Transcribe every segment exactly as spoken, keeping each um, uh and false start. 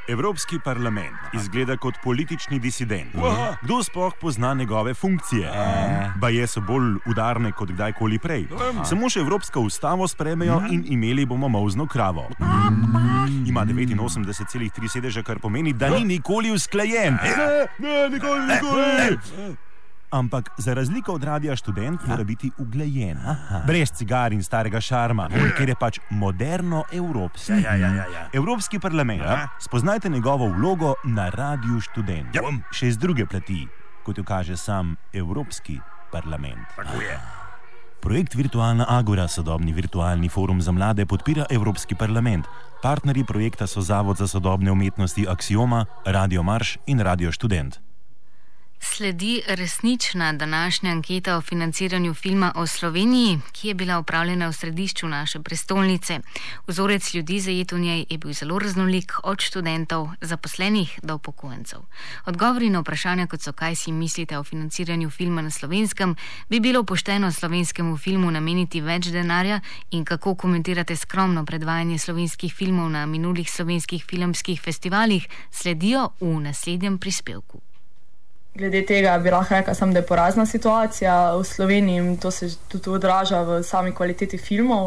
Evropski parlament izgleda kot politični disident. Kdo sploh pozna njegove funkcije? Baje so bolj udarne kot kdajkoli prej. Samo še Evropsko ustavo spremejo in imeli bomo molzno kravo. Ima devetinosemdeset celih tri sedeža, kar pomeni, da ni nikoli usklajen. Ne, ne, nikoli, nikoli. Ampak za razliko od Radia Študent mora biti uglajen. Brez cigar in starega šarma, ker je pač moderno evropski. Ja, ja, ja, ja. Evropski parlament, spoznajte njegovo vlogo na Radiu Študent. Ja. Še z druge plati, kot jo kaže sam Evropski parlament. Tako je. Projekt Virtualna Agora, sodobni virtualni forum za mlade, podpira Evropski parlament. Partnerji projekta so Zavod za sodobne umetnosti Aksioma, Radio Marš in Radio Študent. Sledi resnična današnja anketa o financiranju filma o Sloveniji, ki je bila opravljena v središču naše prestolnice. Vzorec ljudi zajet v njej je bil zelo raznolik, od študentov, zaposlenih do upokojencev. Odgovori na vprašanja, kot so kaj si mislite o financiranju filma na Slovenskem, bi bilo pošteno slovenskemu filmu nameniti več denarja in kako komentirate skromno predvajanje slovenskih filmov na minulih slovenskih filmskih festivalih, sledijo v naslednjem prispevku. Glede tega bi lahko rekla sam, da je porazna situacija v Sloveniji, to se tudi odraža v sami kvaliteti filmov,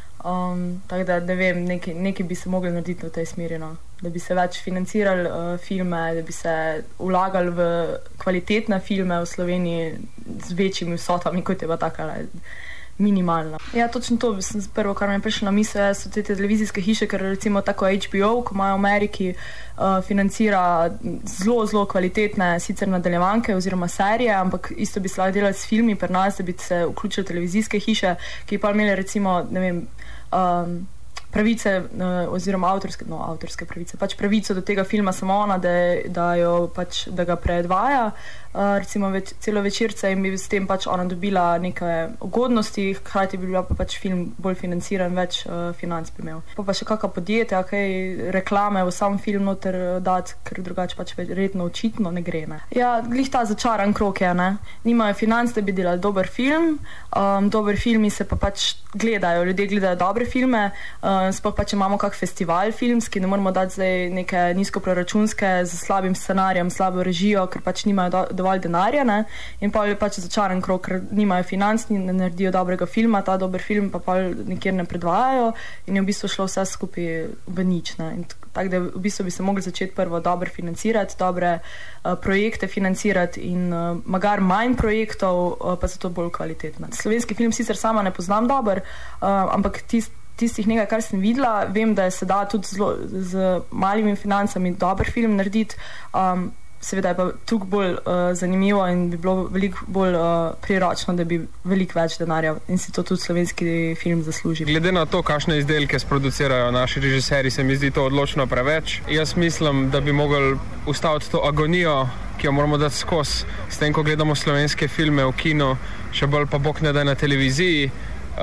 um, tako da ne vem, nekaj, nekaj bi se mogli narediti v tej smeri, no. Da bi se več financirali uh, filme, da bi se vlagali v kvalitetne filme v Sloveniji z večjimi vsotami, kot je pa takala minimalna. Ja, točno to, prvo, kar mi je prišlo na misel, so te televizijske hiše, ker recimo tako H B O, ko imajo v Ameriki, uh, financira zelo, zelo kvalitetne sicer nadaljevanke oziroma serije, ampak isto bi se lahko delali s filmi, pri nas, da bi se vključili televizijske hiše, ki pa imeli recimo, ne vem, um, pravice uh, oziroma avtorske, no, avtorske pravice, pač pravico do tega filma samo ona, da, da, jo, pač, da ga predvaja, uh, recimo več, celo večerce in bi s tem pač ona dobila neke ugodnosti, hkrati bi bila pa pač film bolj financiran, več uh, financ bi imel. Pa pa še kakšna podjetja, kaj reklame v sam film noter dati, ker drugače pač verjetno očitno ne gre, ne. Ja, glih ta začaran krog je, ne. Nimajo financ, da bi delali dober film, um, dober filmi se pa pač gledajo, ljudje gledajo dobre filme, uh, sploh pa, če imamo kak festival filmski, ne moramo dati zdaj neke nizkoproračunske z slabim scenarijem, slabo režijo, ker pač nimajo do, dovolj denarja, ne, in pa je pač začaran krog, ker nimajo financ, ne naredijo dobrega filma, ta dober film pa pa nikjer ne predvajajo in je v bistvu šlo vse skupaj v nič, ne, in tako da v bistvu bi se mogli začeti prvo dobro financirati, dobre uh, projekte financirati in uh, magar manj projektov, uh, pa zato bolj kvalitetne. Slovenski film sicer sama ne poznam dober, uh, ampak tist tistih nekaj, kar sem videla, vem, da se da tudi zelo, z malimi financami dober film narediti, um, seveda je pa tukaj bolj uh, zanimivo in bi bilo veliko bolj uh, priročno, da bi veliko več denarja in si to tudi slovenski film zasluži. Glede na to, kakšne izdelke sproducirajo naši režiserji, se mi zdi to odločno preveč. Jaz mislim, da bi mogli ustaviti to agonijo, ki jo moramo dati skozi, s tem, ko gledamo slovenske filme v kinu, še bolj pa bog ne da na televiziji.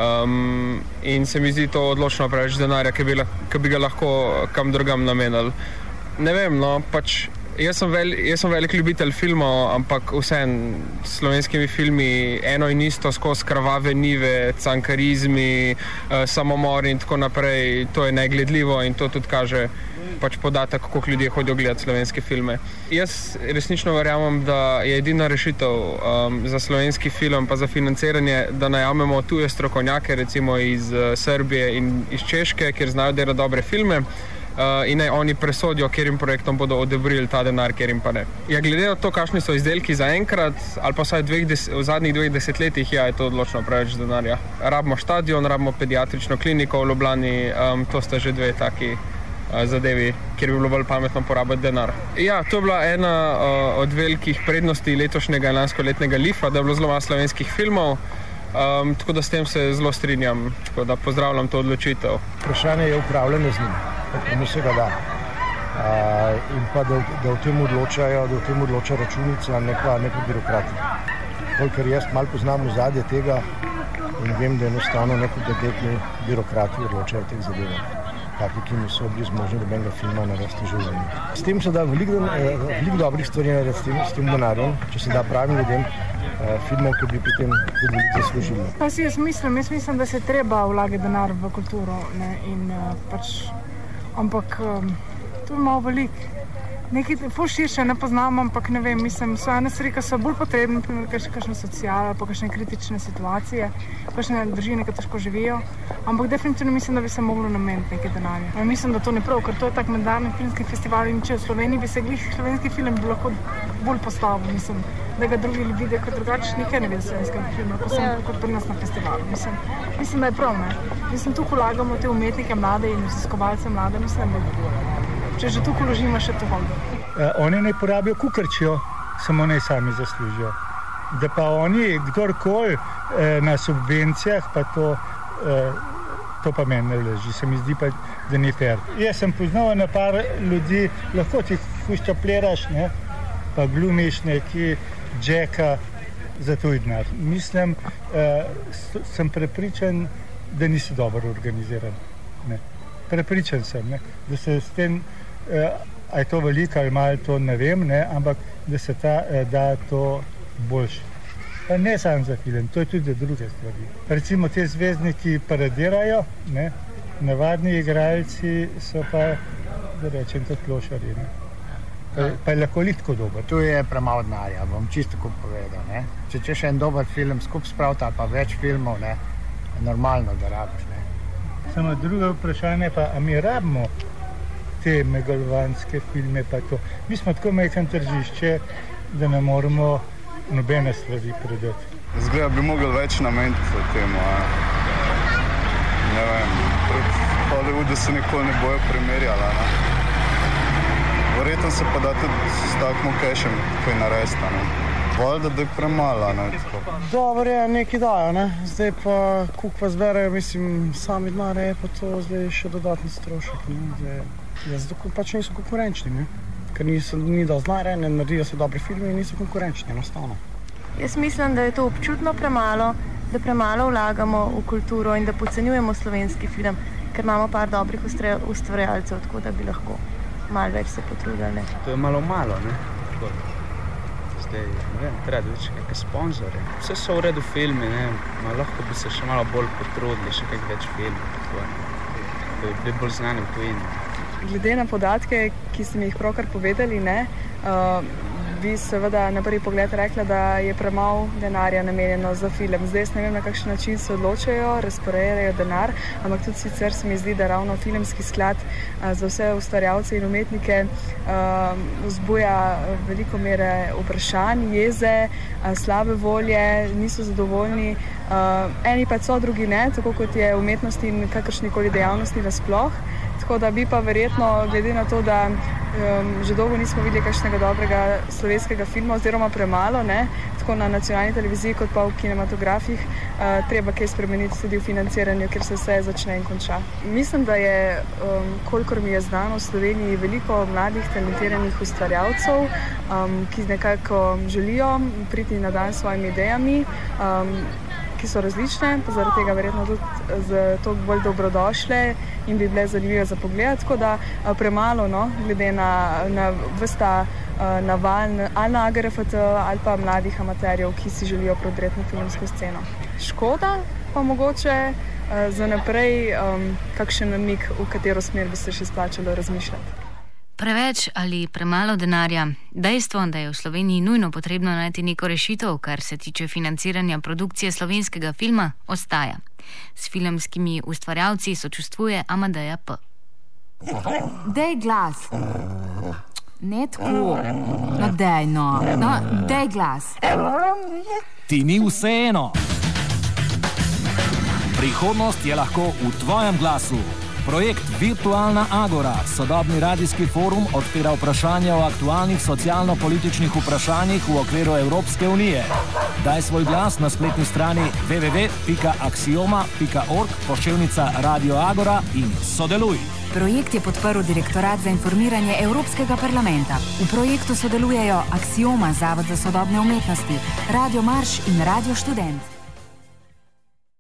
Um, in se mi zdi to odločno preveč denarja, ki bi, ki bi ga lahko kam drugam namenili. Ne vem, no, pač jaz sem, vel, jaz sem velik ljubitelj filmov, ampak vseeno s slovenskimi filmi eno in isto skozi krvave nive, cankarizmi, uh, samomori in tako naprej, to je negledljivo in to tudi kaže pač podatek, koliko ljudje hodijo gledati slovenske filme. Jaz resnično verjamem, da je edina rešitev um, za slovenski film pa za financiranje, da najamemo tuje strokovnjake, recimo iz uh, Srbije in iz Češke, kjer znajo delati dobre filme. Uh, in naj oni presodijo, kjerim projektom bodo odobrili ta denar, kjerim pa ne. Ja, glede na to, kakšni so izdelki za enkrat, ali pa vsaj dveh des, v zadnjih dveh desetletjih, ja, je to odločno preveč denarja. Rabimo štadion, rabimo pediatrično kliniko v Ljubljani, um, to sta že dve taki uh, zadevi, kjer bi bilo bolj pametno porabiti denar. Ja, to je bila ena uh, od velikih prednosti letošnjega lanskoletnega lifa, da je bilo zelo malo slovenskih filmov. Um, tako da s tem se zelo strinjam, tako da pozdravljam to odločitev. Vprašanje je upravljanje z njim, kako se ga da. Uh, in pa da, da v tem odločajo, da v tem odloča računica, ne pa, ne pa birokrati. Kolikor jaz malo poznam ozadje tega in vem, da enostavno nekompetentni birokrati odločajo teh zadevah. Taki, ki niso bili zmožni dobenega filma narediti v življenju. S tem se da veliko, veliko dobrih stvari narediti s tem, s tem denarjem, če se da pravim ljudem, filmov, ki bi potem tudi zaslužili. Pa si jaz mislim, jaz mislim, da se treba vlagati denar v kulturo, ne, in pač, ampak To je malo veliko. Nekaj ful širše ne poznam, ampak ne vem, mislim, so ene stvari, ki so bolj potrebne, primer, kakšne sociale, pa kakšne kritične situacije, kakšne družine, ki težko živijo, ampak definitivno mislim, da bi se moglo nameniti nekaj denarja. Ja, mislim, da to ne prav, ker to je tak mednarodni filmski festival in če v Sloveniji bi se glih slovenski film bi lahko bolj postavil, mislim, da ga drugi vidijo kot drugače, nikaj ne vidijo slovenskega filma, ko sem kot pri nas na festivalu. Mislim, mislim, da je prav, ne. Mislim, tukaj vlagamo te umetnike mlade in raziskovalce mlade, mislim, da bi če že tukaj ložimo še to vodo. Uh, oni ne porabijo kukrčijo, samo ne sami zaslužijo. Da pa oni, kdorkoli eh, na subvencijah, pa to, eh, to pa meni ne leži. Se mi zdi pa, da ni fair. Jaz sem poznal na par ljudi, lahko ti fuščapleraš, ne, pa glumiš neki Jacka za tuj denar. Mislim, eh, sem prepričan, da niso dobro organizirani. Ne. Prepričan sem, ne, da se s tem a je to veliko ali malo, to ne vem, ne, ampak da se ta, da to boljše. Pa ne samo za film, to je tudi za druge stvari. Recimo te zvezdniki paradirajo, ne, navadni igralci so pa, da rečem, to klošari. Ne. Pa, pa je lahko litko dober. Tu je premalo denarja, bom čisto tako povedal. Ne. Če če še en dober film skupaj spraviti ali pa več filmov, ne, je normalno, da rabiš. Ne. Samo drugo vprašanje pa, a mi rabimo te megalovanske filme pa to. Mi smo tako majhen tržišče, da ne moramo nobene stvari predati. Zgleda, bi mogli več nameniti temu. Ne vem, pred Hollywoodu se nikoli ne bojo primerjala. Ne? Verjetno se pa da tudi s takim kešem kaj narediti. Valjda, da je premalo. Ne? Dobro je, nekaj dajo, ne? Zdaj pa, koliko pa zberajo, mislim, sami denar je pa to zdaj še dodatni strošek. Ne? Zdaj, jaz pač niso konkurenčni, ne? Ker niso, ni dosti denarja, ne naredijo se dobri filmi in niso konkurenčni, enostavno. Jaz mislim, da je to občutno premalo, da premalo vlagamo v kulturo in da podcenjujemo slovenski film, ker imamo par dobrih ustvarjalcev, tako da bi lahko malo več se potrudili. To je malo malo, ne? Zdaj, ne vem, treba več kakšne sponzore. Vse so v redu filmi, ne? Ma lahko bi se še malo bolj potrudili, še kak več filmov, tako, da bi bolj znani v tujini. Glede na podatke, ki ste mi jih pravkar povedali, ne, uh, bi seveda na prvi pogled rekla, da je premalo denarja namenjeno za film. Zdaj ne vem, na kakšen način se odločajo, razporejajo denar, ampak tudi sicer se mi zdi, da ravno filmski sklad uh, za vse ustvarjalce in umetnike uh, vzbuja veliko mere vprašanj, jeze, uh, slabe volje, niso zadovoljni. Uh, eni pa so, drugi ne, tako kot je umetnost in kakršnikoli dejavnosti nasploh. Tako da bi pa verjetno, glede na to, da um, že dolgo nismo videli kakšnega dobrega slovenskega filma oziroma premalo, ne, tako na nacionalni televiziji kot pa v kinematografih, uh, treba kaj spremeniti tudi v financiranju, kjer se vse začne in konča. Mislim, da je, um, kolikor mi je znano, v Sloveniji veliko mladih, talentiranih ustvarjalcev, um, ki nekako želijo priti na dan s svojimi idejami, um, ki so različne, pa zaradi tega verjetno tudi zato bolj dobrodošle in bi bile zanimive za pogled, tako da premalo, no, glede na, na vsta naval ali na A G R F T ali pa mladih amaterjev, ki si želijo prodreti na filmsko sceno. Škoda pa mogoče za naprej um, kakšen namig, v katero smer bi se še splačalo razmišljati. Preveč ali premalo denarja? Dejstvo, da je v Sloveniji nujno potrebno najti neko rešitev, kar se tiče financiranja produkcije slovenskega filma, ostaja. S filmskimi ustvarjalci sočustvuje Amadeja P. Dej glas. Ne tako. No, dej, no. No, dej glas. Ti ni vseeno. Prihodnost je lahko v tvojem glasu. Projekt Virtualna Agora, sodobni radijski forum, odpira vprašanja o aktualnih socialno-političnih vprašanjih v okviru Evropske unije. Daj svoj glas na spletni strani w w w pika axioma pika org, poševnica Radio Agora in sodeluj. Projekt je podprl Direktorat za informiranje Evropskega parlamenta. V projektu sodelujejo Axioma, Zavod za sodobne umetnosti, Radio Marš in Radio Študent.